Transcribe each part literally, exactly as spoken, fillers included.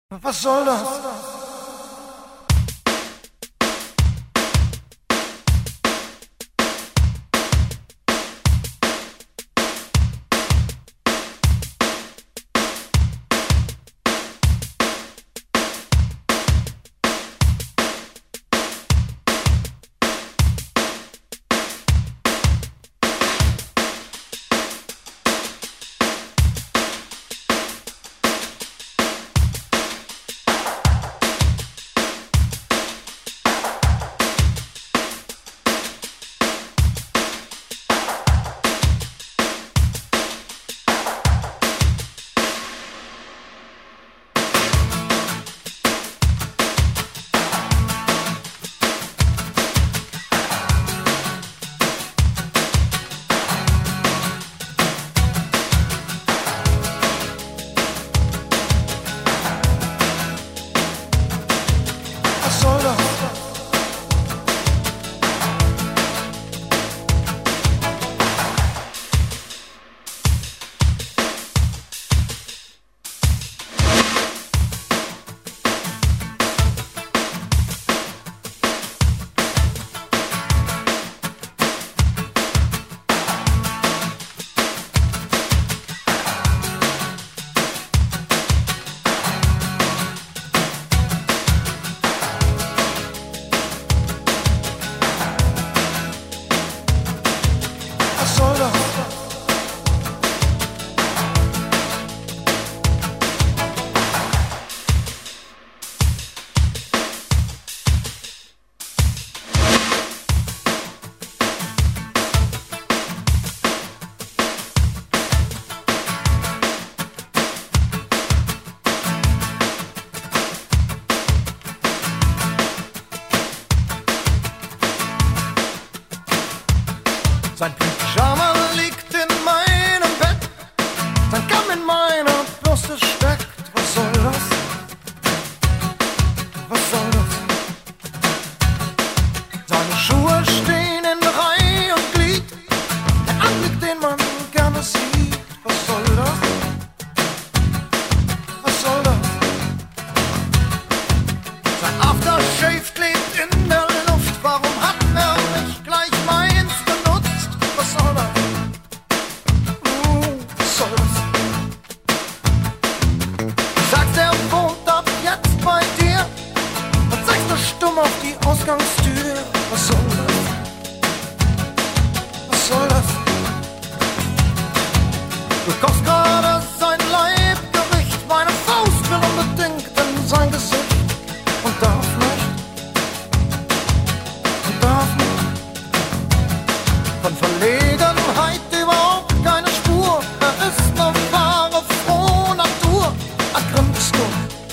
Was soll das? Sein Pyjama liegt in meinem Bett, sein Kamm in meiner Brust steckt. Was soll das? Was soll das? Seine Schuhe stehen in Reihe und Glied, der Anblick, den man gerne sieht. Was soll das? Was soll das? Sein Aftershave klebt in der Luft, warum hat er nicht gleich meins benutzt? Was soll das? Uh, was soll das? Du sagst, er wohnt ab jetzt bei dir und zeigst nur stumm auf die Ausgangstür. Was soll das? Was soll das? Du kochst gerade sein Leibgericht, meine Faust will unbedingt in sein Gesicht und darf nicht, und darf nicht. Von Verlegenheit überhaupt keine Spur, er ist eine wahre frohe Natur. Er grinst nur,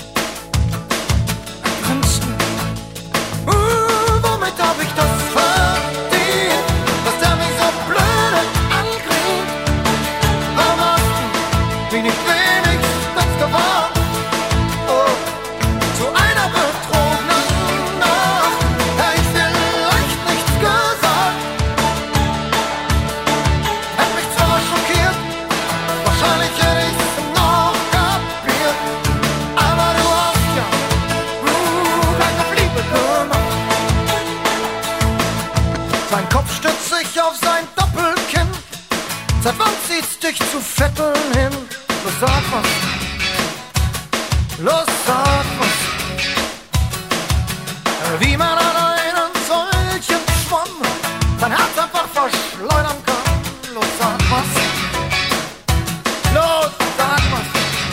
er grinst nur. Uh, womit hab ich das verdient, dass der mich so blöde angrinst? Warum hast du wenig, wenig das gewarnt? Oh, zu einer betrogenen Nacht hätte ich vielleicht nichts gesagt. Hätte mich zwar schockiert, wahrscheinlich hätte ich's noch kapiert, aber du hast ja uh, gleich auf Liebe gemacht. Sein Kopf stützt sich auf sein Doppelkinn, seit wann zieht's dich zu Vetteln hin? Los, sag was, los, sag was, wie man an einen solchen Schwamm sein Herz einfach verschleudern kann. Los, sag was, los, sag was.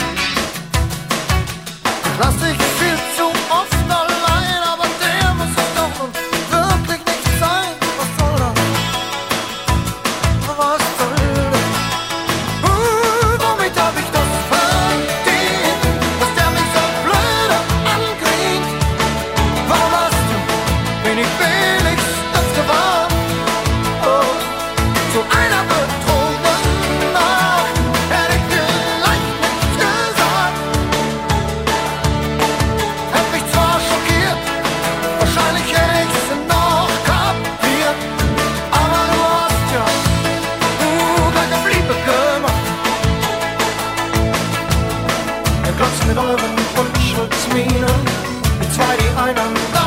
Lass dich viel zu oft allein, aber der muss es doch nun wirklich nicht sein. Was soll das? Was soll das? Uh, womit hab ich das verdient, dass der mich so blöde angrinst? Warum hast du wenig, wenig das gewarnt? Oh, zu einer betrogenen Nacht hätte ich vielleicht nichts gesagt. Trotz mit euren Unschuldsminen, die zwei, die einander